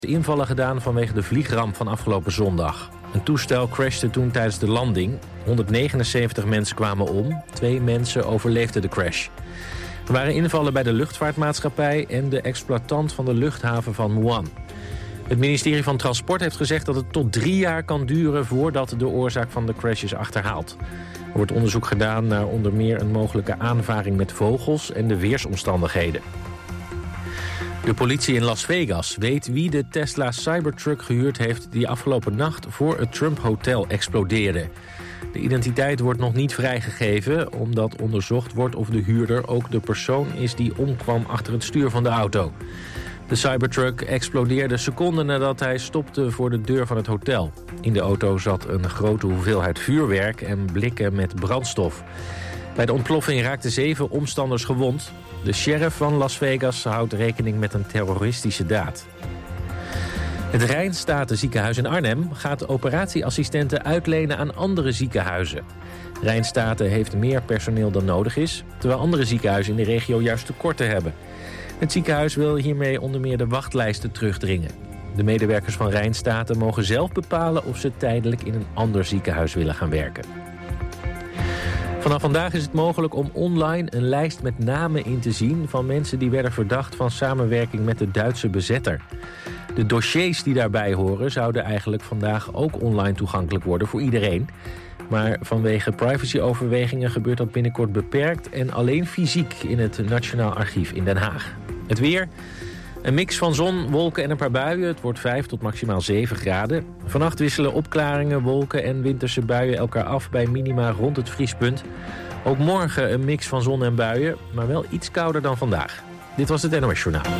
Invallen gedaan vanwege de vliegramp van afgelopen zondag. Een toestel crashte toen tijdens de landing. 179 mensen kwamen om. 2 mensen overleefden de crash. Er waren invallen bij de luchtvaartmaatschappij en de exploitant van de luchthaven van Wuhan. Het ministerie van Transport heeft gezegd dat het tot 3 jaar kan duren voordat de oorzaak van de crash is achterhaald. Er wordt onderzoek gedaan naar onder meer een mogelijke aanvaring met vogels en de weersomstandigheden. De politie in Las Vegas weet wie de Tesla Cybertruck gehuurd heeft die afgelopen nacht voor het Trump Hotel explodeerde. De identiteit wordt nog niet vrijgegeven omdat onderzocht wordt of de huurder ook de persoon is die omkwam achter het stuur van de auto. De Cybertruck explodeerde seconden nadat hij stopte voor de deur van het hotel. In de auto zat een grote hoeveelheid vuurwerk en blikken met brandstof. Bij de ontploffing raakten 7 omstanders gewond. De sheriff van Las Vegas houdt rekening met een terroristische daad. Het Rijnstate-ziekenhuis in Arnhem gaat operatieassistenten uitlenen aan andere ziekenhuizen. Rijnstate heeft meer personeel dan nodig is, terwijl andere ziekenhuizen in de regio juist tekorten hebben. Het ziekenhuis wil hiermee onder meer de wachtlijsten terugdringen. De medewerkers van Rijnstate mogen zelf bepalen of ze tijdelijk in een ander ziekenhuis willen gaan werken. Vanaf vandaag is het mogelijk om online een lijst met namen in te zien van mensen die werden verdacht van samenwerking met de Duitse bezetter. De dossiers die daarbij horen zouden eigenlijk vandaag ook online toegankelijk worden voor iedereen. Maar vanwege privacyoverwegingen gebeurt dat binnenkort beperkt en alleen fysiek in het Nationaal Archief in Den Haag. Het weer, een mix van zon, wolken en een paar buien. Het wordt 5 tot maximaal 7 graden. Vannacht wisselen opklaringen, wolken en winterse buien elkaar af bij minima rond het vriespunt. Ook morgen een mix van zon en buien, maar wel iets kouder dan vandaag. Dit was het NOS Journaal.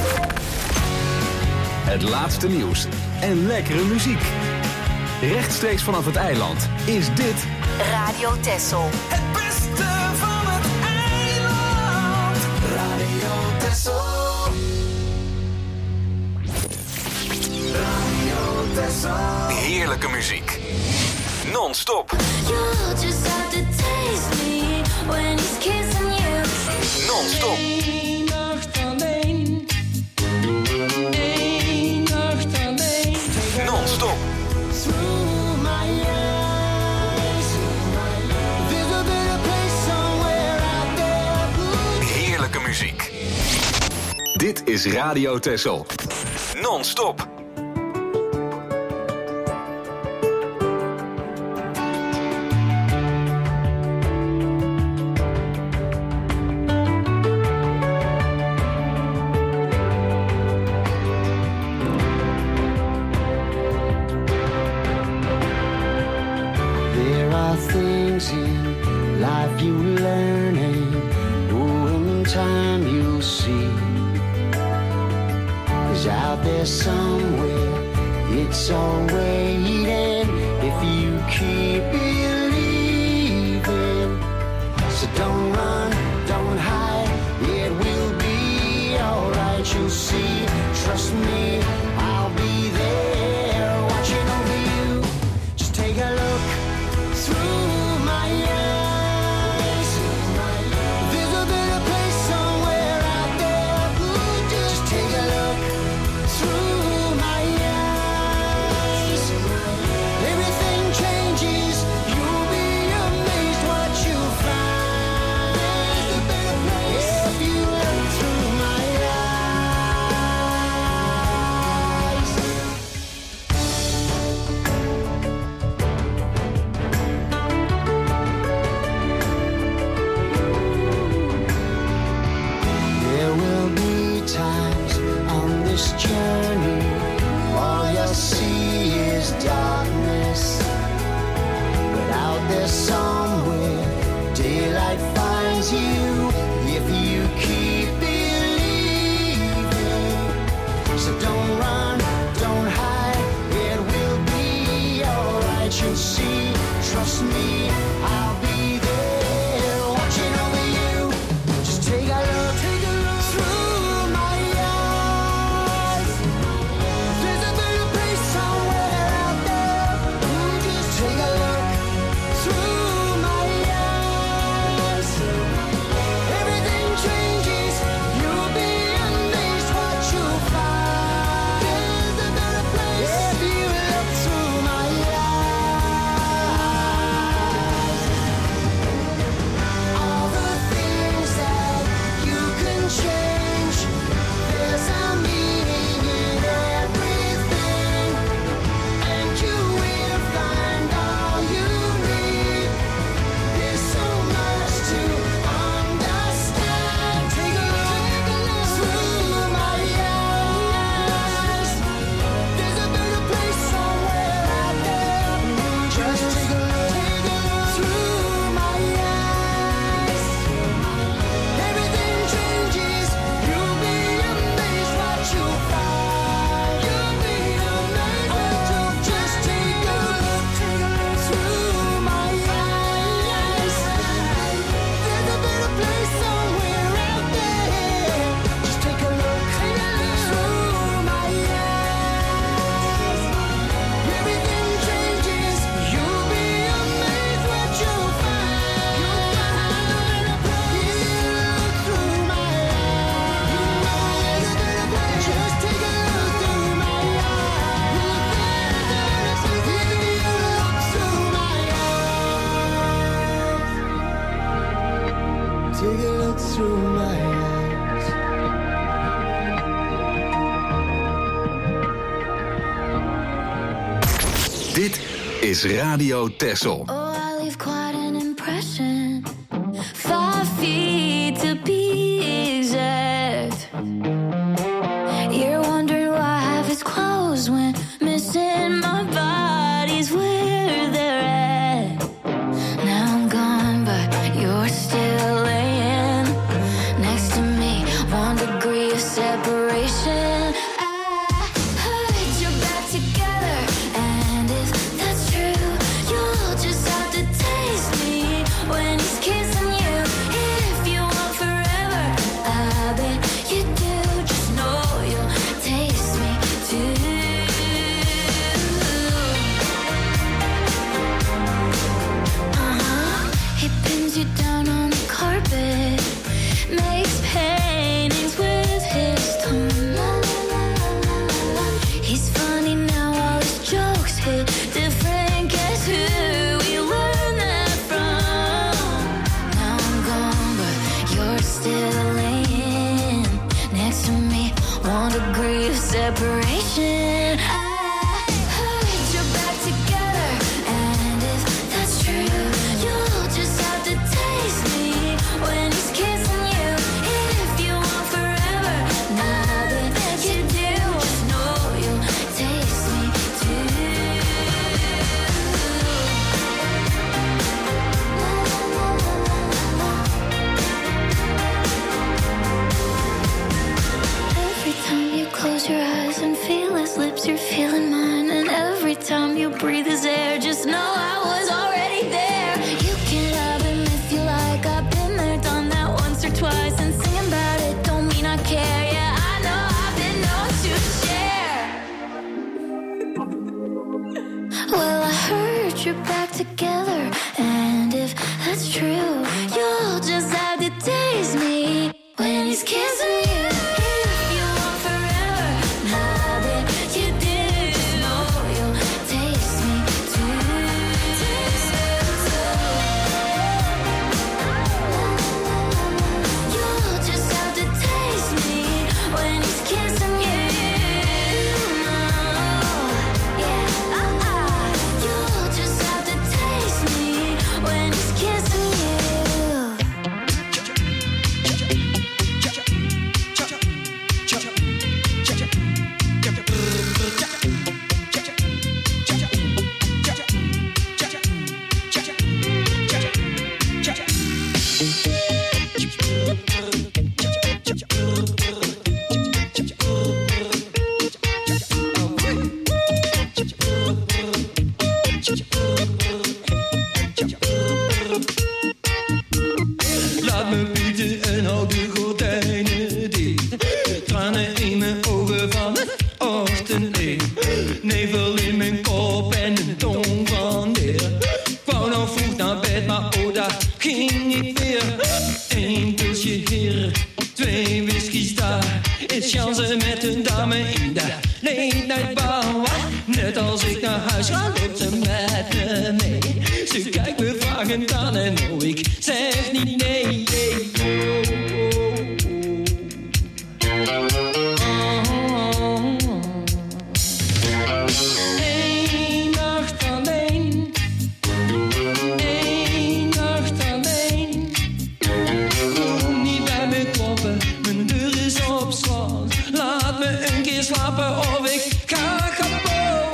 Het laatste nieuws en lekkere muziek. Rechtstreeks vanaf het eiland is dit Radio Texel. Het beste van het eiland. Radio Texel. Radio Texel. heerlijke muziek. Non-stop. Non-stop. Eén nacht alleen. Eén nacht alleen. Non-stop. Through my eyes. There's a better place somewhere out there. Heerlijke muziek. Dit is Radio Texel. Non-stop. Things in life you learn and in time you'll see. 'Cause out there somewhere it's all waiting if you keep believing. So don't run, don't hide, it will be alright, you'll see. Trust me, I'll be there watching over you. Just take a look through my eyes. There's a better place somewhere out there. Just take a look through my eyes. Everything changes. You'll be amazed what you'll find. There's a better place if you look through my eyes. There will be times on this journey all you'll see is darkness. But out there somewhere daylight finds you if you keep believing. So don't run, don't hide, it will be alright, you'll see. Trust me, I'll be there watching over you. Just take a look through my eyes. There's a better place somewhere out there. Just take a look through my eyes. Everything changes. You'll be amazed what you'll find. There's Dit is Radio Texel. Oh, I leave quite an impression. 5 feet to be exact. You're wondering why half is closed when missing my body's where they're at. Now I'm gone, but you're still laying next to me. 1 degree of separation. Put your back together, and if that's true, you'll just have to taste me when he's kissing you. If you want forever, I bet you do. Just know you'll taste me too. He pins you down on the carpet, makes paintings with his tongue. He's funny now, all his jokes hit different. Guess who we learned that from? Now I'm gone, but you're still laying next to me. 1 degree of separation. Put your back together, and if that's true, you'll just have to taste me when he's kissing you. If you want forever, I bet you do. Just know you'll taste me too. Every time you close your eyes and feel his lips, you're feeling mine. And every time you breathe his air, just know I was already there. You can have him if you like. I've been there, done that once or twice. And singing about it don't mean I care. Yeah, I know I've been known to share. Well, I heard you're back together, and if that's true, you'll just have to taste me when he's kissing you. If you want forever, I bet you do. Just know you'll taste me too. You'll just have to taste me when he's kissing you. Yeah, you'll just have to taste me when he's kissing you. Laat me bieden en hou de gordijnen dicht. Tranen in mijn ogen van het ochtendlicht. Nevel in mijn kop en een tong van leer. Ik wou nog vroeg naar bed, maar oh, daar ging ik weer. 1 pilsje hier, 2 whiskies daar. Is chance met een dame in de late night bar. Net als ik naar huis ga, loopt ze met me mee. Ze kijkt me vragend aan en oh, ik zeg niet nee. Eén nacht alleen. 1 nacht alleen. Kom niet bij me kloppen, mijn deur is op slot. Laat me een keer slapen of ik ga kapot.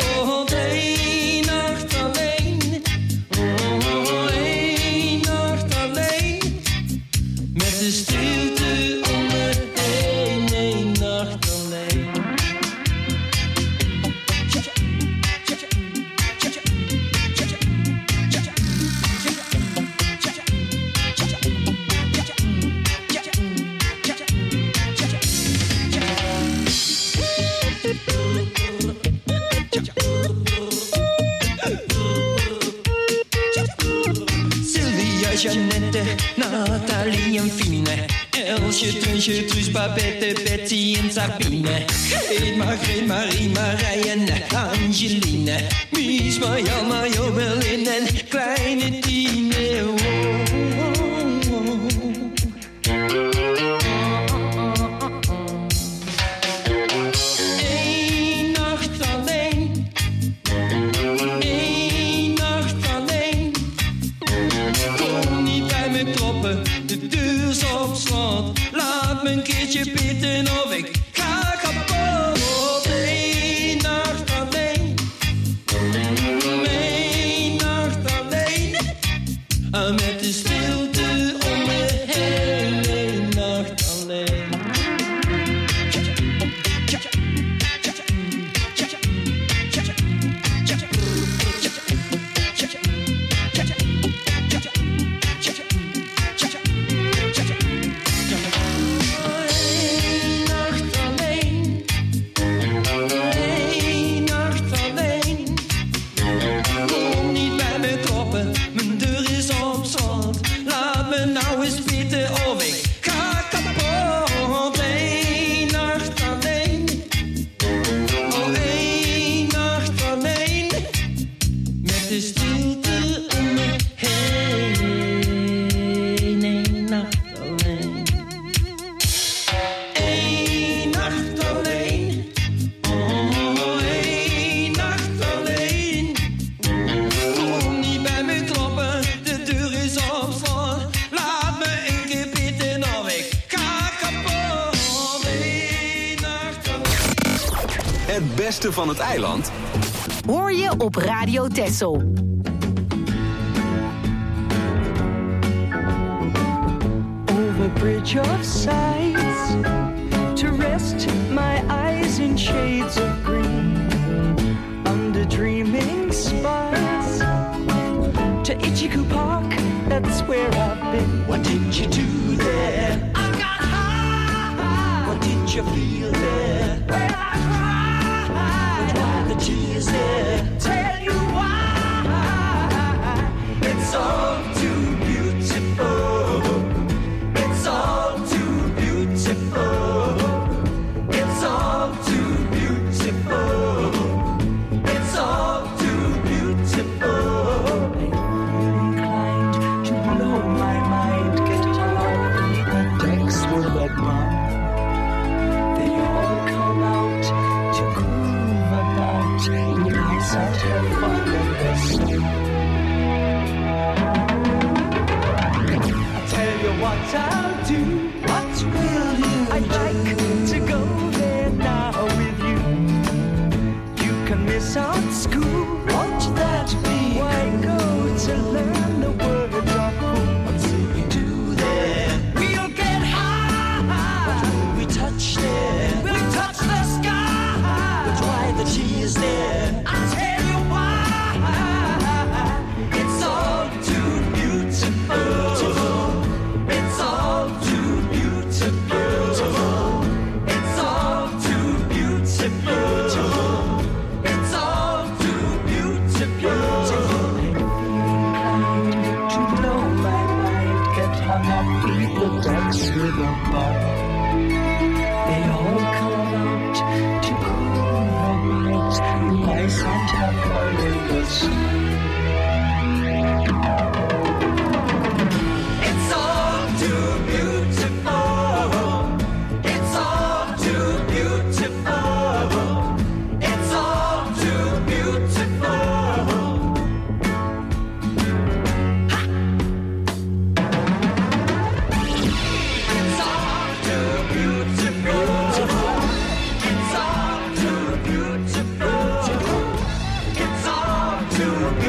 1 nacht alleen. 1 nacht alleen. Met de stilte om me heen. 1 nacht alleen. Sylvia, Jeannette, Nathalie en Fine. Elsje, Trunsje, Truus, Babette, Betsy en Sabine. Greet, Margreet, Marie, Marije en Angeline. Mies, Marjan, Mario, Berlin en kleine Tine. Oh, oh, oh. Eén nacht alleen. beste van het eiland? Hoor je op Radio Texel. Over bridge of sights, to rest my eyes in shades of green, under dreaming spires, to Ichiku Park, that's where I've been. What did you do there? I got high. What did you feel there? Well, I cried. Why the tears there? Tell you why. It's all too beautiful. It's all too beautiful. It's all too beautiful. It's all too beautiful. I'm inclined to blow my mind, get along the decks will let run. They all come out to groove about, nice and have fun in the sun. Tell you what I'll do. What will you I'd like to go there now with you. You can miss out school. Won't that be? Why go to learn the words of cool? What will we do there? We'll get high. What will we touch there? We'll touch the sky. But why the tears there? I'll tell you why. It's all too beautiful. It's all too beautiful. It's all too beautiful. It's all too beautiful. To blow my mind, get hung up, beat the decks with a bun. They all come out to groove about, nice and have fun in the sun. It's all too beautiful. It's all too beautiful. It's all too beautiful. Ha! It's all too beautiful. It's all too beautiful. It's all too beautiful.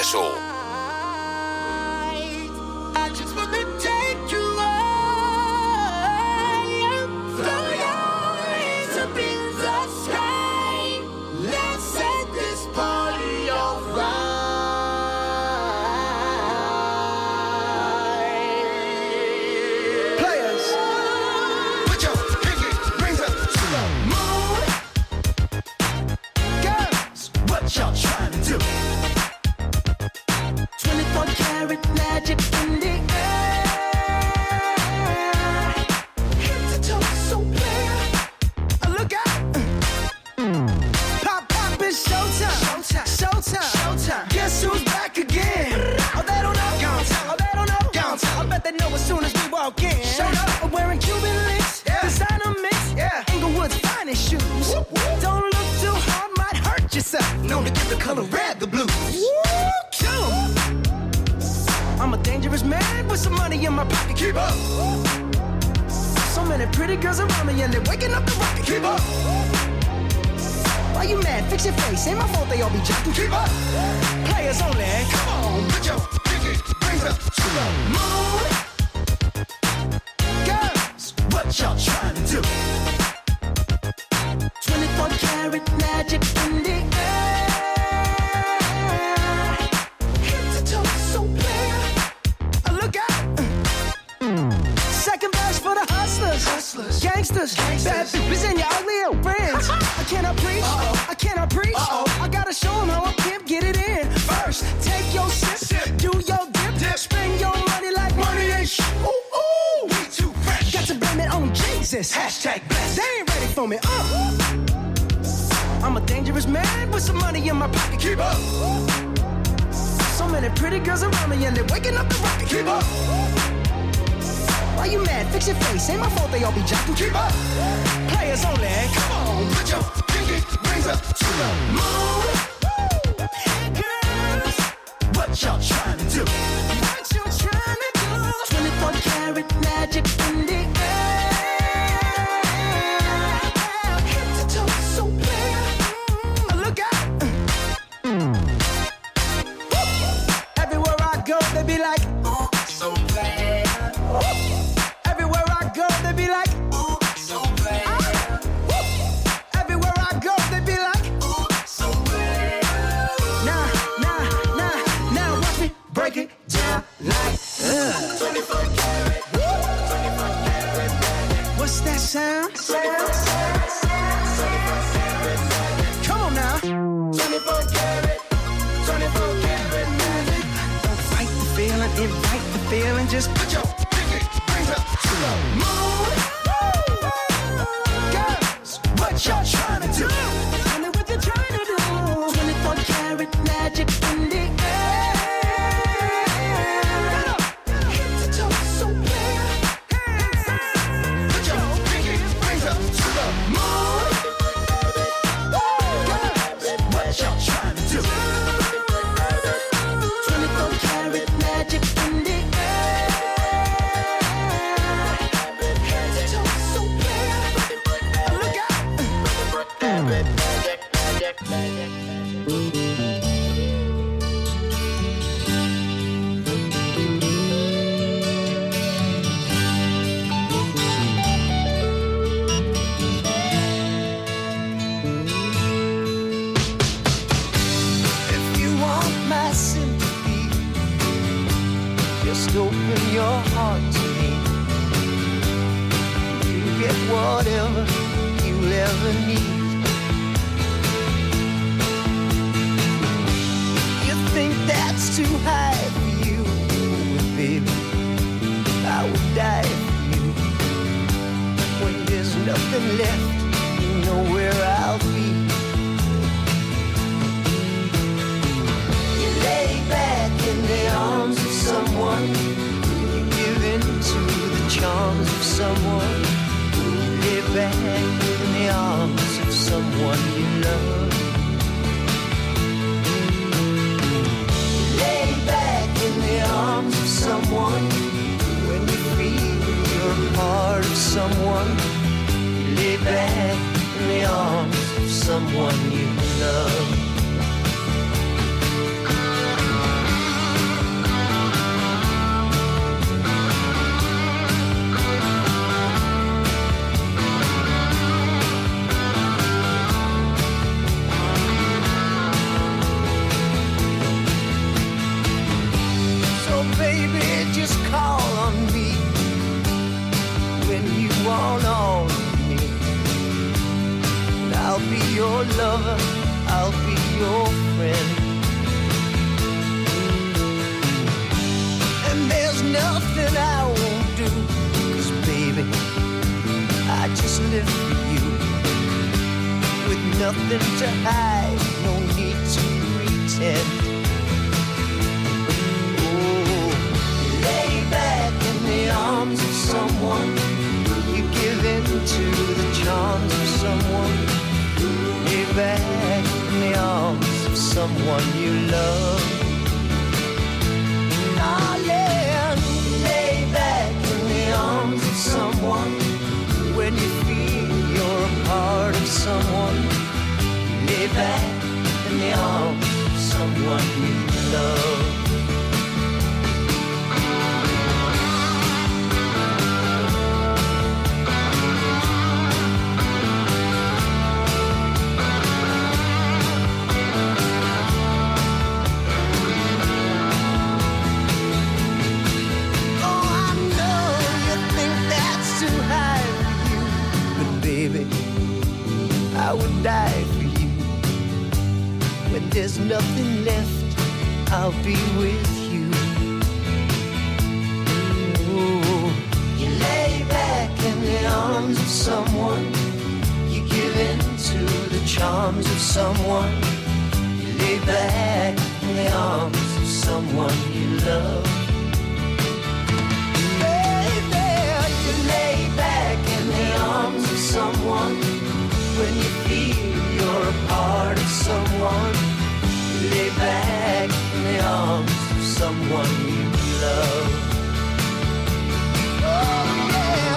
Texel. I just wanna take you higher, throw your hands up in the sky. Let's set this party on fire. Players, put your pinky rings up to the moon. Girls, what y'all trying to do? 24 karat magic in the air. Head to toe, so clear. Look out. Pop, pop, it's showtime. Showtime. Showtime. Showtime. Guess who's back again? Oh, they don't know. Oh, they don't know. I bet they know as soon as we walk in. Showed up. I'm wearing Cuban links. Yeah. Designer mix. Yeah. Inglewood's finest shoes. Whoop, whoop. Don't look too hard, might hurt yourself. Known to give the color red the blues. Woo, kill 'em. I'm a dangerous man with some money in my pocket. Keep up. So many pretty girls around me and they're waking up the rocket. Keep up. Why you mad? Fix your face. Ain't my fault they all be jacking. Keep up. Players only. Come on, put your pinky rings up to the moon. Girls, what y'all trying to do? 24 karat magic in the air. Head to toe, so clear. Look out. Second verse for the hustlers. Gangsters. Bad bitches and your ugly old friends. I cannot preach. I cannot preach. I gotta show them how I pimp get it in. First, take your sip. Do your dip. Spend your money like money ain't shit. Ooh, ooh. We too fresh. Got to blame it on Jesus. Hashtag blessed. They ain't ready for me. I'm a dangerous man with some money in my pocket. Keep up. So many pretty girls around me and they're waking up the rocket. Keep up. Why you mad? Fix your face. Ain't my fault they all be jacking. Keep up. Players only. Come on, put your pinky rings up to the moon. Girls, what y'all trying to do? What you trying to do? 24 karat magic in the air. Head to toe, so clear. Look out. Everywhere I go, they be like, oh, so bad. Everywhere I go, they be like, oh, so bad. Everywhere I go, they be like, oh, so bad. Now, watch me break it down like 24 karat. 24 karat. What's that sound? Come on now. 24 karat. 24 karat magic. Don't fight the feeling, invite the feeling. Just put your pinky rings up to the moon. Girls, what y'all trying to do? Tell me what you're trying to do. 24 karat magic in the air. Head to toe, so clear. Put your pinky rings up to the moon. Girls, what y'all trying to do? 24 karat magic in the air. Head to toe, so clear. Look out. If you want my sympathy, just open your heart to me. You get whatever you'll ever need. You think that's too high for you, well, baby, I would die for you. When there's nothing left, you know where I'll be. You lay back in the arms of someone. You give in to the charms of someone. You lay back in the arms of someone you love. You lay back in the arms of someone. When you feel you're a part of someone, you lay back in the arms of someone you love. lover, I'll be your friend. And there's nothing I won't do, 'cause baby, I just live for you. With nothing to hide, no need to pretend. Oh, lay back in the arms of someone. You give in to the charms of someone. Lay back in the arms of someone you love. Darling, lay back in the arms of someone. When you feel you're a part of someone, lay back in the arms of someone you love. I would die for you. When there's nothing left, I'll be with you. Ooh. You lay back in the arms of someone. You give in to the charms of someone. You lay back in the arms of someone you love. Baby, you lay back in the arms of someone. When you feel you're a part of someone, you lay back in the arms of someone you love. Oh yeah.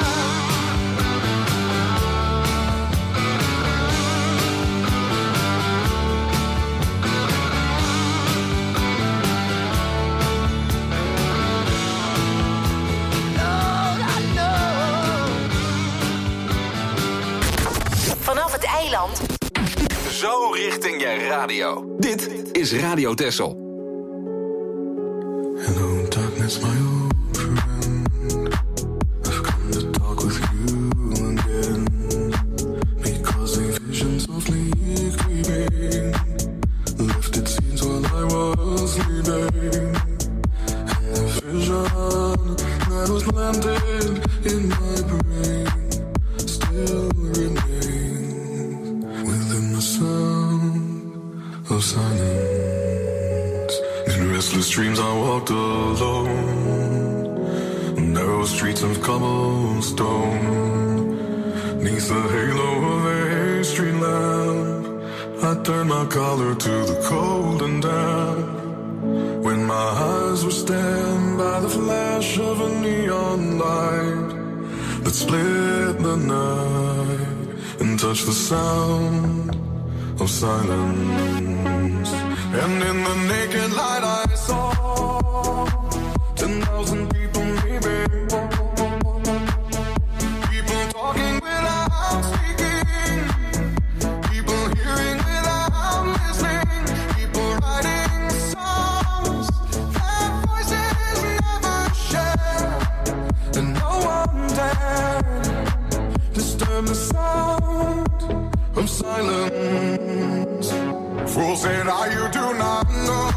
Vanaf het eiland. Zo richting je radio. Dit is Radio Texel. Hello darkness, my old friend. I've come to talk with you again. Because the visions of me creeping left its scenes while I was sleeping. And the vision that was landed in my brain still remains within the sound of silence. In restless dreams I walked alone, narrow streets of cobblestone. Neath the halo of a street lamp, I turned my collar to the cold and damp. When my eyes were stabbed by the flash of a neon light that split the night and touched the sound of silence. And in the naked light I saw 10,000 people maybe. People talking without speaking. People hearing without listening. People writing songs that voices never share. And no one dared disturb the sound of silence. Fools say now you do not know.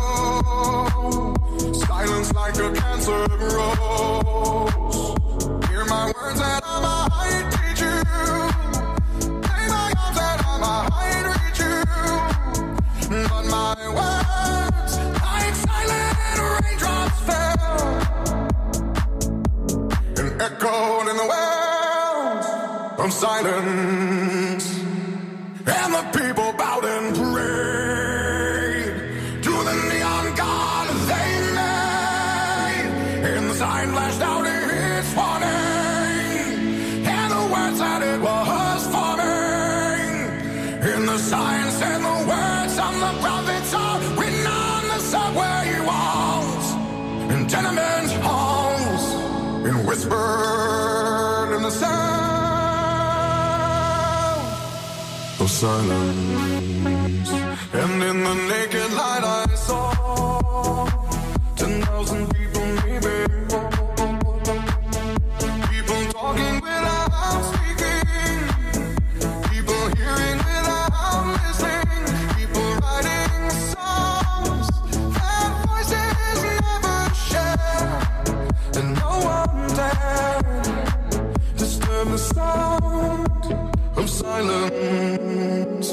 Silence like a cancer grows. Hear my words that I might teach you. Play my arms that I might reach you. But my words like silent raindrops fell and echoed in the wells of silence. And the people bowed and prayed to the neon god they made. And the sign flashed out its warning, and the words that it was forming. And the sign said the words of the prophets are written on the subway walls and tenement halls, and whispered in the sound of silence. And in the naked light I saw 10,000 people maybe. People talking without speaking. People hearing without listening. wanted. Disturb the sound of silence.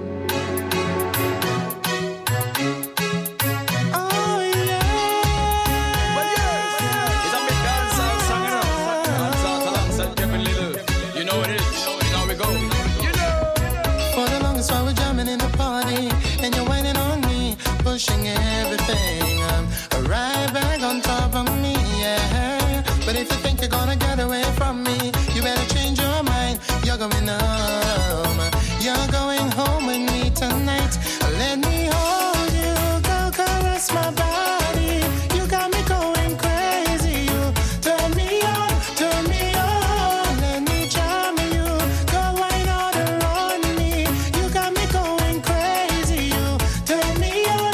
Pushing everything right back on top of me, yeah. But if you think you're gonna get away from me, you better change your mind. You're going home. You're going home with me tonight. Let me hold you, go caress my body. You got me going crazy. You turn me on, turn me on. Let me charm you, go wine all around me. You got me going crazy. You turn me on.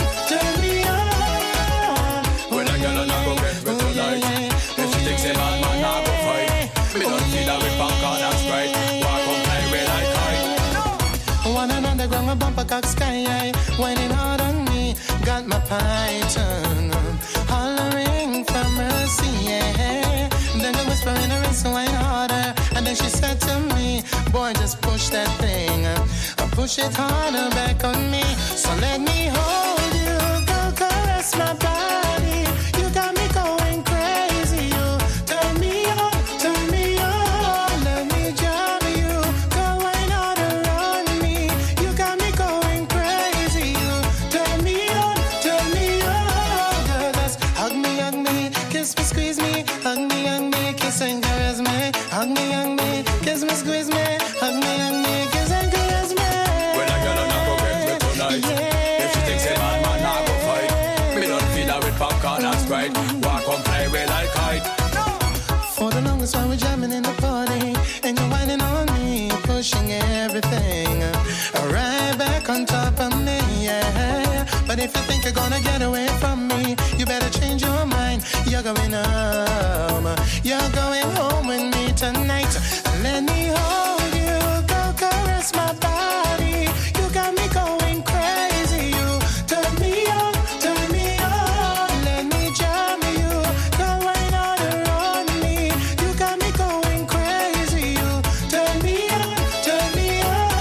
Bumper cock sky, whining hard on me, got my python hollering for mercy, yeah. Then the whisper in her wrist, whine harder, and then she said to me, boy, just push that thing, push it harder back on me. So let me hold you, go caress my body. You got me going crazy. You turn me on, turn me on. Let me jam you, go wine all around me. You got me going crazy. You turn me on, turn me on. Girl, just hug me, kiss me, squeeze me, hug me, kiss and caress me. Hug me, kiss me, squeeze me, hug me, kiss and caress me. When I get on, I go get me tonight. Yeah. If she thinks a man, I go fight. Me don't feel her with popcorn and Sprite. Walk on, play with like kite. For the longest while we're jamming in the party, and you're whining on me, pushing everything right back on top of me, yeah. But if you think you're gonna get away from me, you better change your mind. You're going home. You're going home with me tonight. Let me hold you, go caress my body. You got me going crazy. You turn me on, turn me on. Let me jam you, go right all around me. You got me going crazy. You turn me on, turn me on.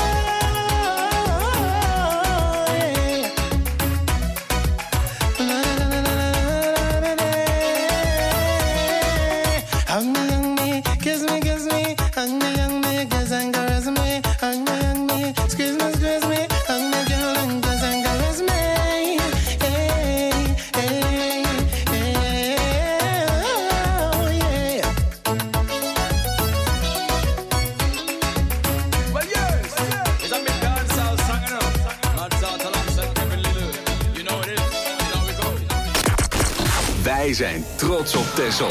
Yeah. Hug me, kiss me, hug me, kiss and caress me. Hug me, squeeze me, hug me, girl, and kiss and caress me. Hey, hey, hey, oh, yeah. Well, yes, it's a big dancehall song, you know. Mad South alongside Kevin Lillard. You know what it is. You know we go. Wij zijn trots op Texel.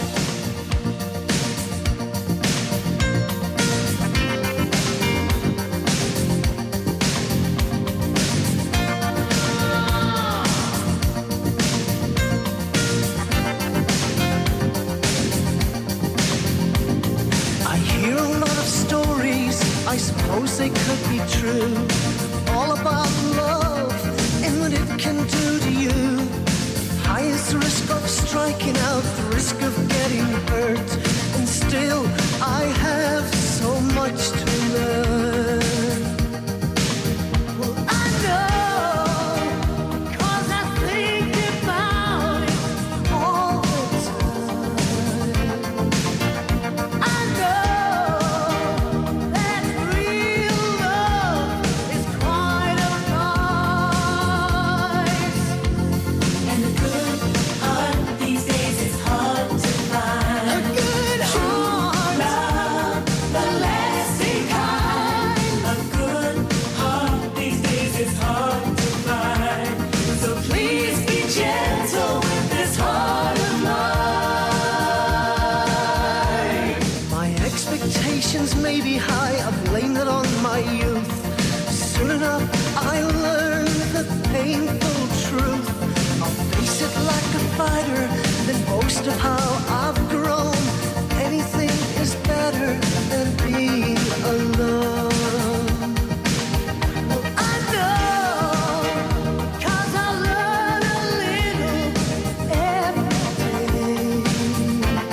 I hear a lot of stories, I suppose they could be true, all about love and what it can do to you. Highest risk of striking out, the risk of getting hurt, and still I have so much to learn. Well, I know, 'cause I think about it all the time. I know that real love is quite a prize. And a good heart these days is hard to find. A good heart, love, the lasting kind. A good heart these days is hard to find. So please be gentle with this heart of mine. My expectations may be high, I blame it on my youth. Soon enough I'll learn the painful truth. I'll face it like a fighter, then boast of how I've grown. Anything is better than being alone. Well, I know, 'cause I learn a little every day.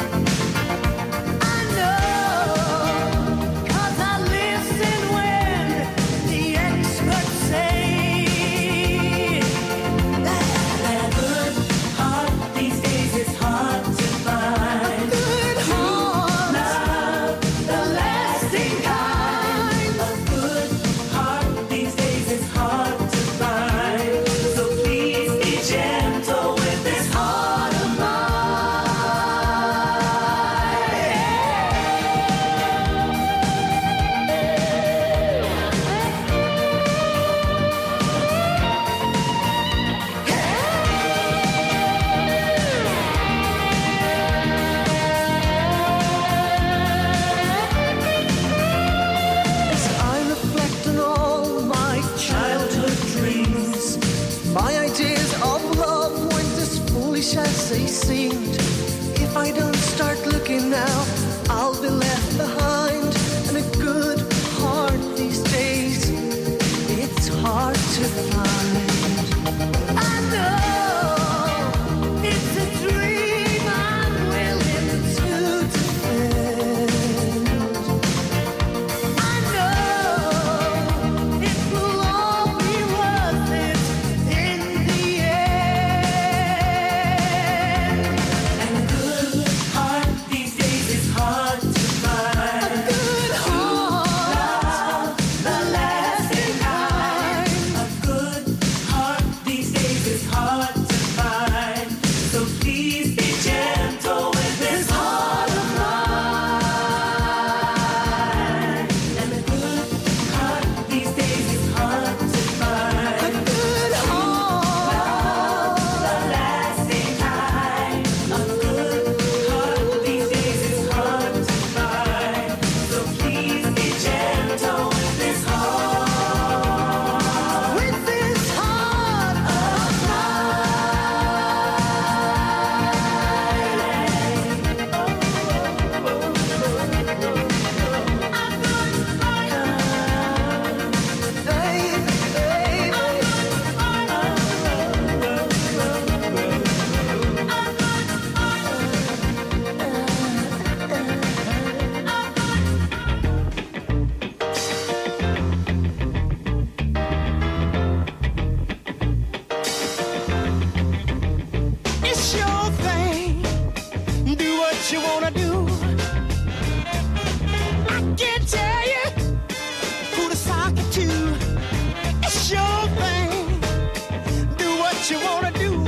what you wanna do. I can't tell you who to sock it to. It's your thing. Do what you wanna do.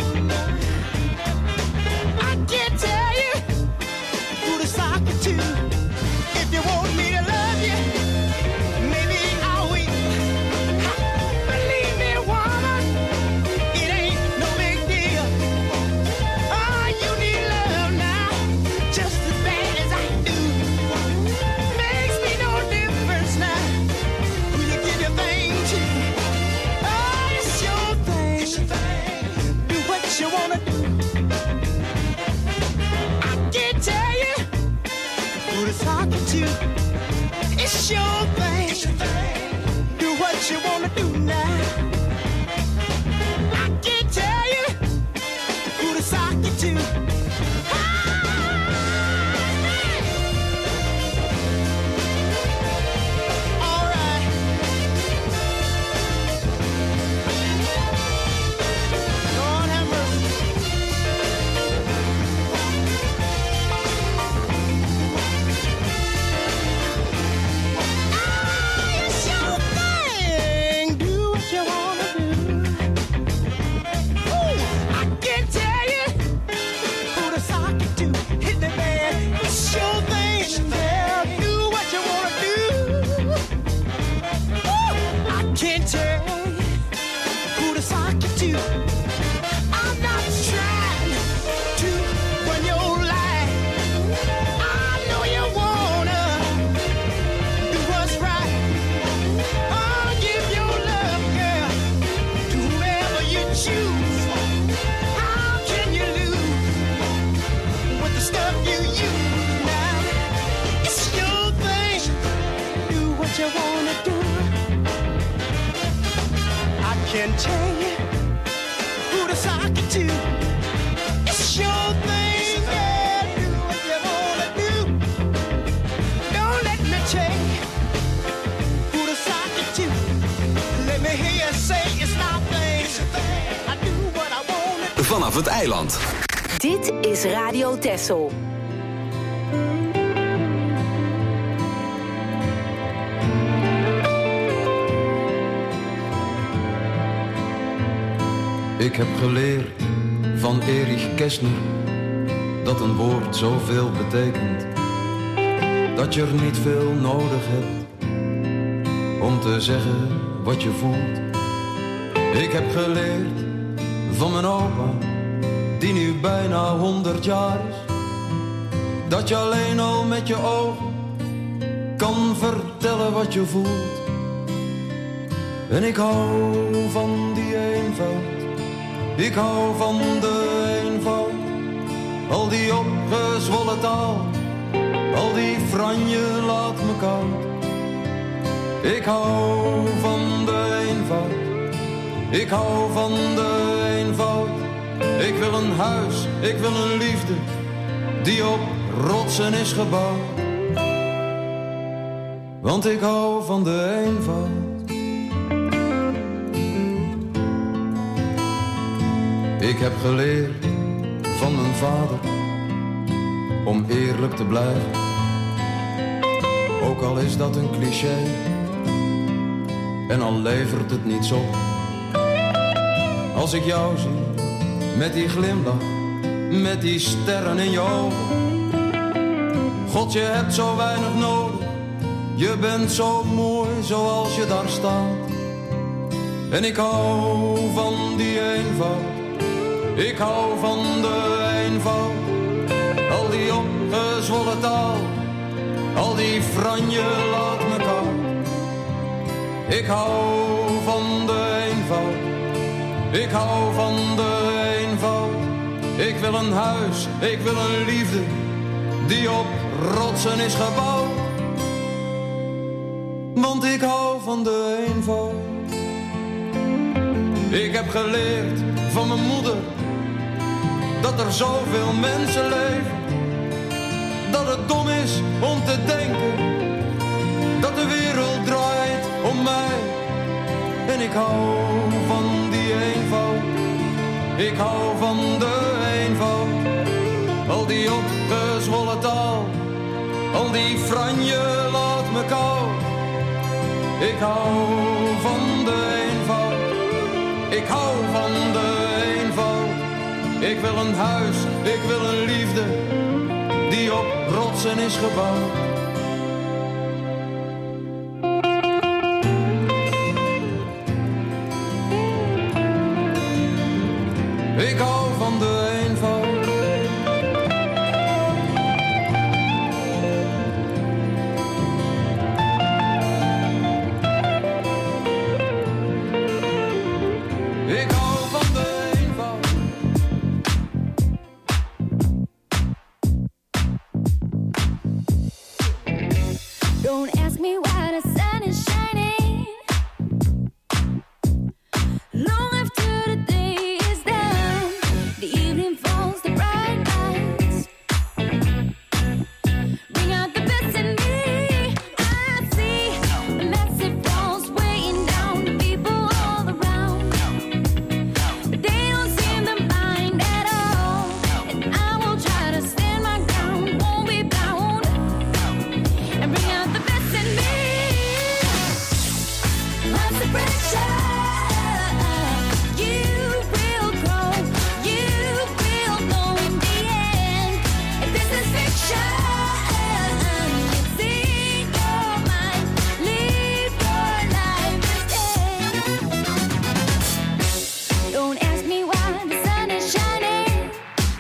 I can't tell you who to sock it to. If you want me to love you, maybe I will. Believe me, woman, it ain't no big deal. Oh, you need love now, just as bad as I do. Makes me no difference now who you give your thing to. Oh, it's your thing. It's your thing. Do what you wanna do. I can't tell you who to talk to. It's your thing. It's your thing. Do what you wanna do now. I can't tell you who to sock you to. All right. Lord have mercy. It's your thing. Do what you wanna do. Ooh, I can't tell you who to sock it to. Hit the bed. It's your thing. Yeah, do what you wanna do. Ooh, I can't tell you who to sock it to. I'm not trying to run your life. I know you wanna do what's right. I'll give your love, girl, to whoever you choose. How can you lose with the stuff you use now? It's your thing. Do what you wanna do. I can't tell you who to sock it to. It's your thing. Yeah, do what you wanna do. Don't let me tell you who to sock it to. Let me hear you say it's my thing. I do what I wanna. Vanaf het eiland. Dit is Radio Texel. Ik heb geleerd van Erich Kästner dat een woord zoveel betekent, dat je er niet veel nodig hebt om te zeggen wat je voelt. Ik heb geleerd van mijn opa, die nu bijna 100 jaar is, dat je alleen al met je ogen kan vertellen wat je voelt. En ik hou van die eenvoud. Ik hou van de eenvoud, al die opgezwollen taal, al die franje laat me koud. Ik hou van de eenvoud, ik hou van de eenvoud. Ik wil een huis, ik wil een liefde, die op rotsen is gebouwd. Want ik hou van de eenvoud. Ik heb geleerd van mijn vader om eerlijk te blijven, ook al is dat een cliché en al levert het niets op. Als ik jou zie met die glimlach, met die sterren in je ogen, God, je hebt zo weinig nodig, je bent zo mooi zoals je daar staat. En ik hou van die eenvoud. Ik hou van de eenvoud, al die opgezwollen taal, al die franje laat me koud. Ik hou van de eenvoud, ik hou van de eenvoud. Ik wil een huis, ik wil een liefde, die op rotsen is gebouwd. Want ik hou van de eenvoud. Ik heb geleerd van mijn moeder dat er zoveel mensen leven, dat het dom is om te denken dat de wereld draait om mij. En ik hou van die eenvoud, ik hou van de eenvoud, al die opgezwollen volle taal. Al die franje laat me koud. Ik hou van de eenvoud. Ik hou van de eenvoud. Ik wil een huis, ik wil een liefde die op rotsen is gebouwd. Ik hou van de eenvoud. Ik hou van de eenvoud. Don't ask me why the sun is shining long after the day is done. The evening falls, the bright lights bring out the best in me. I see the massive walls weighing down the people all around, but they don't seem to mind at all. And I will try to stand my ground, won't be bound, and bring out the best in me. Lots of pressure. You will grow, you will know in the end. If this is fiction, it's in your mind. Live your life instead. Don't ask me why the sun is shining.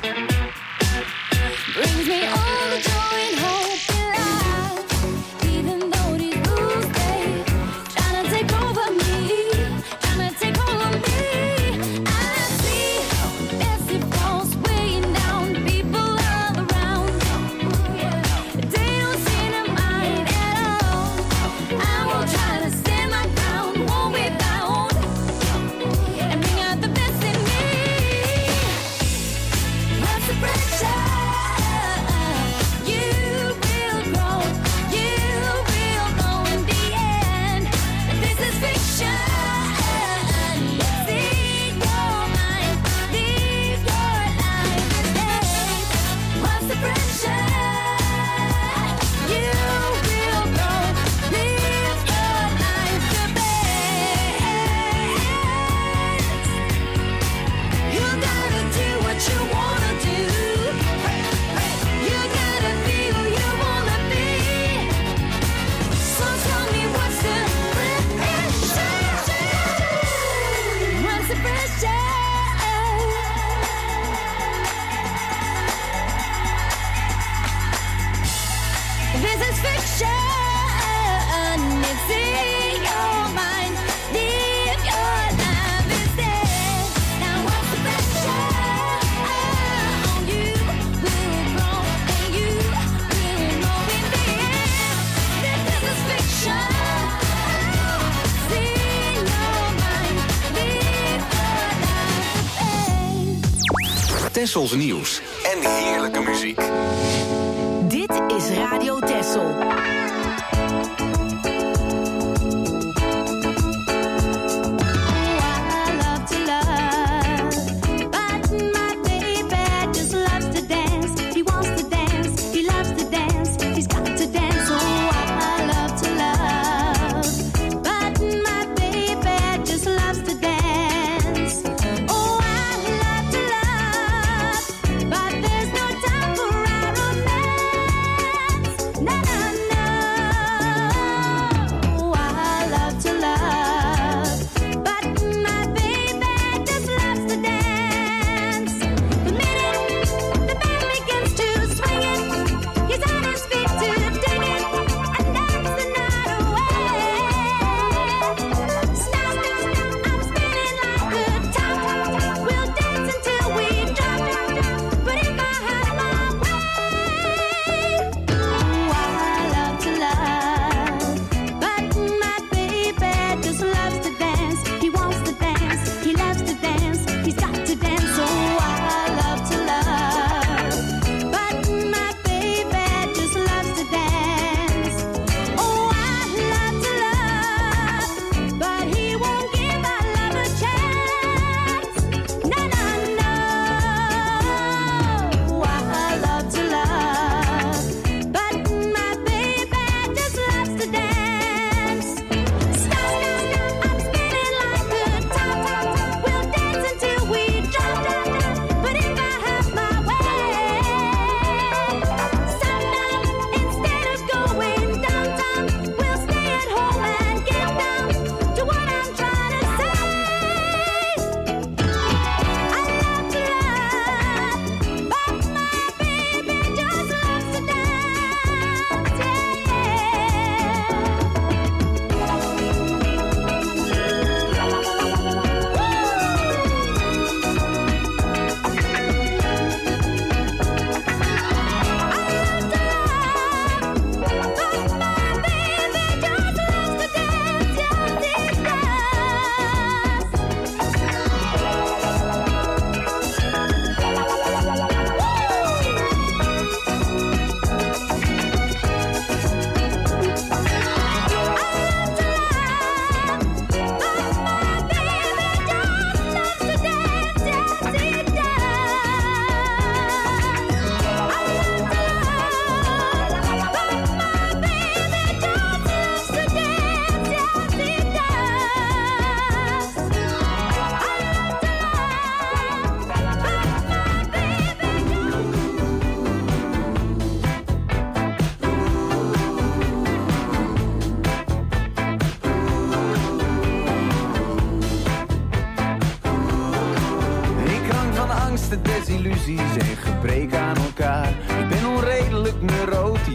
Brings me all the joy and hope in life. Even though these rules stay trying to take over me, trying to take hold of me. I see massive walls weighing down people all around. They don't seem to mind at all. I will try to stand my ground, won't be bound, and bring out the best in me. Lots of pressure. You will grow, you will know in the end. This is fiction. It's in your mind. Live your life instead. Lots of pressure. You will grow, live your life the best. You gotta do what you wanna do. You gotta be who you wanna be. So tell me what's the pressure? What's the pressure? This is fiction. It's in your mind. Live your life instead. Now what's the pressure? You will grow and you will know in the end. This is fiction. It's in your mind. Live your life. Tessels nieuws en heerlijke muziek. Dit is Radio Tessel. I love to love, but my baby just loves to dance. He wants to dance, he loves to dance, he's got to dance. Oh, I love to love, but my baby just loves to dance. Oh, I love to love, but there's no time for our romance. Na na na.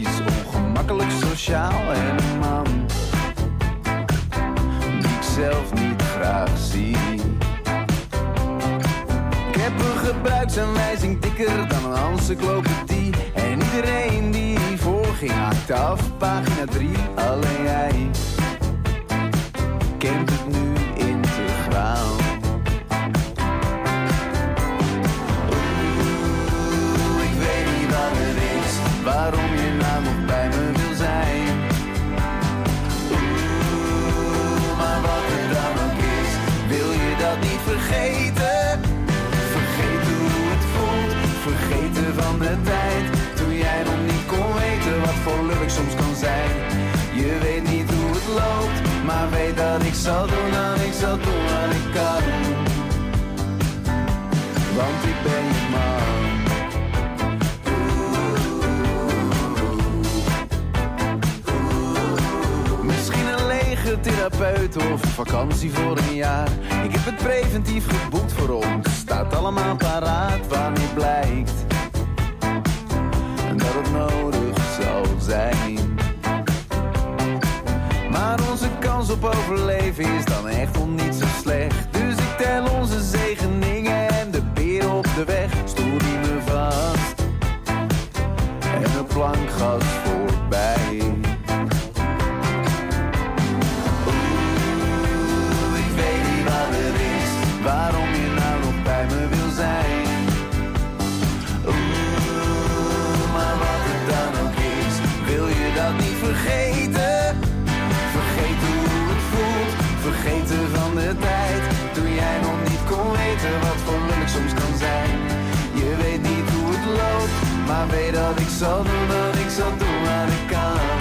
iets ongemakkelijk sociaal en een man die ik zelf niet graag zie. Ik heb een gebruiksaanwijzing dikker dan een encyclopedie. En iedereen die hiervoor ging haakte af, pagina 3. Alleen jij kent het nu integraal. Oeh, ik weet niet wat het is, waarom je nou nog bij me wil zijn. Oeh, maar wat het dan ook is, wil je dat niet vergeten? Vergeten hoe het voelt, vergeten van de tijd toen jij nog niet kon weten wat voor geluk soms kan zijn. Je weet niet hoe het loopt, maar weet dat ik zal doen, dat ik zal doen wat ik kan. Want ik ben je man. Misschien een legertherapeut of vakantie voor een jaar. Ik heb het preventief geboekt voor ons, staat allemaal paraat wanneer blijkt dat het nodig zal zijn. Maar onze kans op overleven is dan echt nog niet zo slecht. Dus ik tel onze zegeningen en de beer op de weg. Stoel die me vast en een plankgas voorbij. Oeh, ik weet niet wat het is, waarom je nou nog bij me wil zijn. Oeh, maar wat het dan ook is, wil je dat niet vergeten? Vergeten hoe het voelt, vergeten van de tijd toen jij nog niet kon weten wat voor geluk soms kan zijn. Je weet niet hoe het loopt, maar weet dat ik zal doen, dat ik zal doen wat ik kan.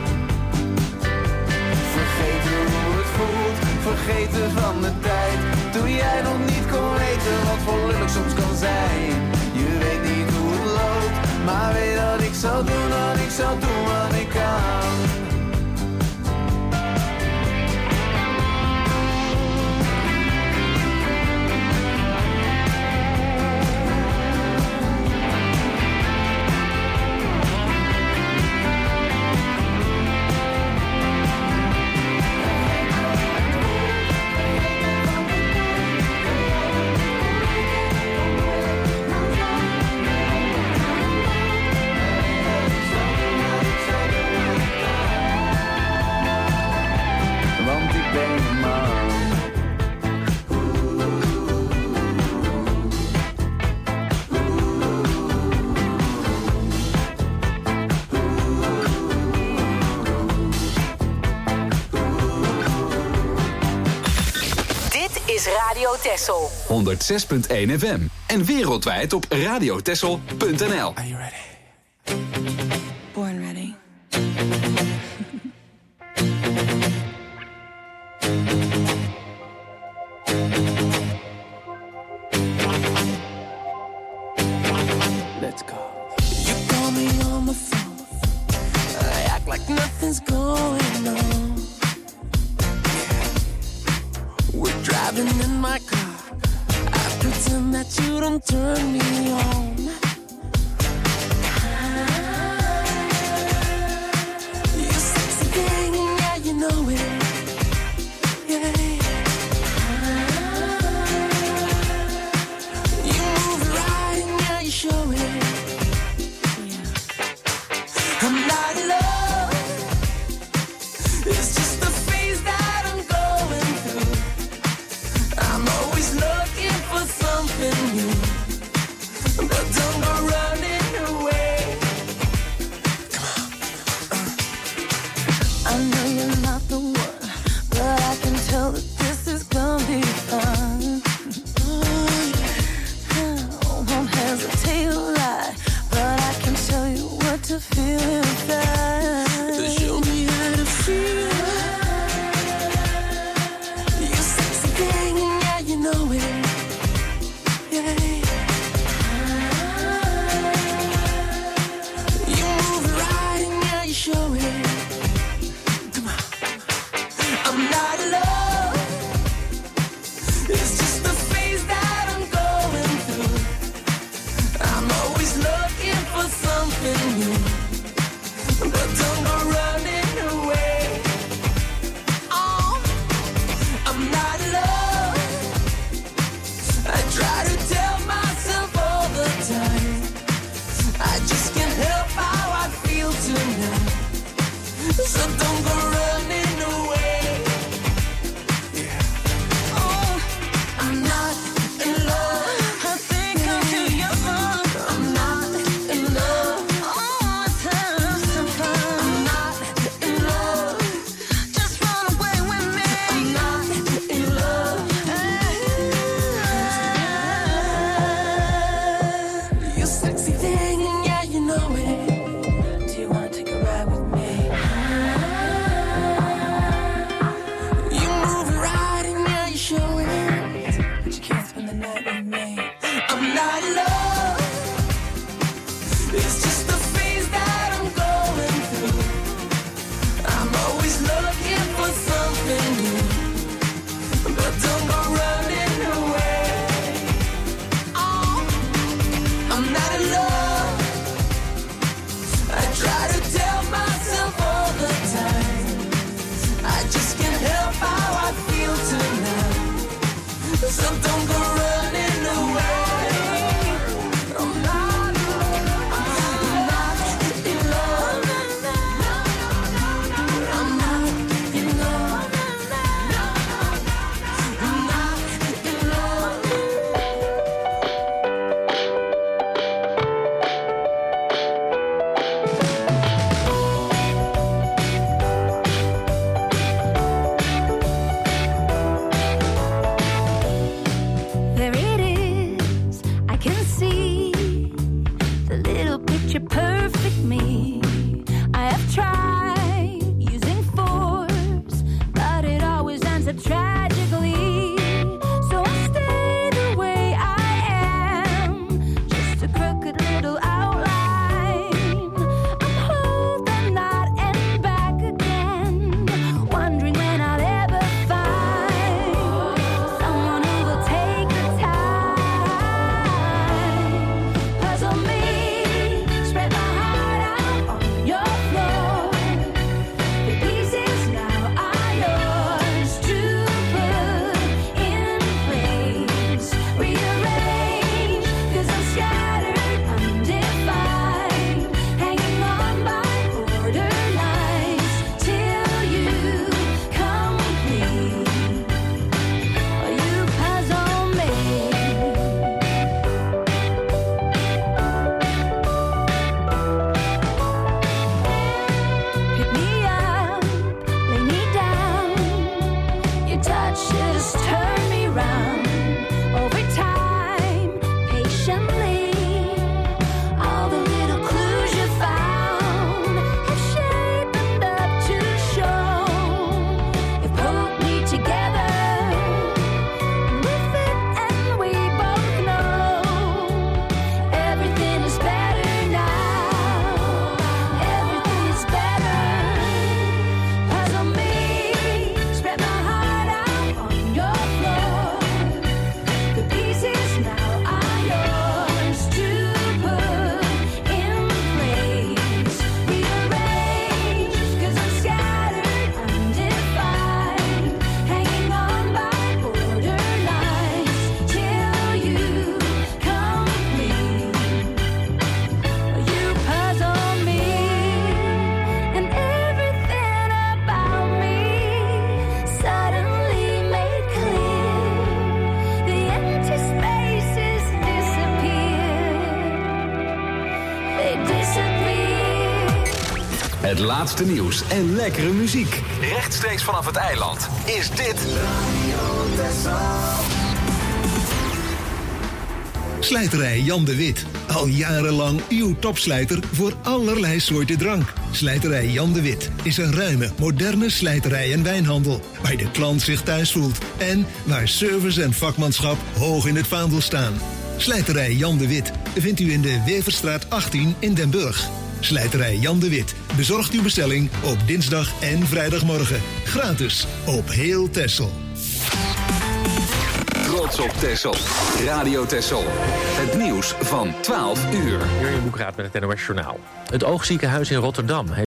Vergeten hoe het voelt, vergeten van de tijd toen jij nog niet kon weten wat voor geluk soms kan zijn. Je weet niet hoe het loopt, maar weet dat ik zal doen, dat ik zal doen wat ik kan. Radio Texel 106.1 FM en wereldwijd op radiotexel.nl. Are you ready? Born ready. Let's go. You call me on the phone, I act like nothing's going on. We're driving in my car, I pretend that you don't turn me on. You sexy thing, yeah, you know it. Yeah. You move right, yeah, you show it. I'm not in love, it's just the phase that I'm going through. I'm always looking for something new, but don't go running away. Come on. I know you're not the one, but I can tell that this is gonna be fun. Won't hesitate to lie, but I can show you what to feel inside. Show me how to feel. You sexy thing, yeah, you know it. Yeah. You move right, yeah, you show it. Come on. I'm not in love, it's just the phase that I'm going through. I'm always looking for something new, Het laatste nieuws en lekkere muziek. Rechtstreeks vanaf het eiland is dit Radio Texel. Slijterij Jan de Wit. Al jarenlang uw topslijter voor allerlei soorten drank. Slijterij Jan de Wit is een ruime, moderne slijterij en wijnhandel. Waar de klant zich thuis voelt. En waar service en vakmanschap hoog in het vaandel staan. Slijterij Jan de Wit vindt u in de Weverstraat 18 in Den Burg. Slijterij Jan de Wit bezorgt uw bestelling op dinsdag en vrijdagmorgen. Gratis op heel Texel. Trots op Texel. Radio Texel. Het nieuws van 12 uur. Jurjen Boekraat met het NOS Journaal. Het Oogziekenhuis in Rotterdam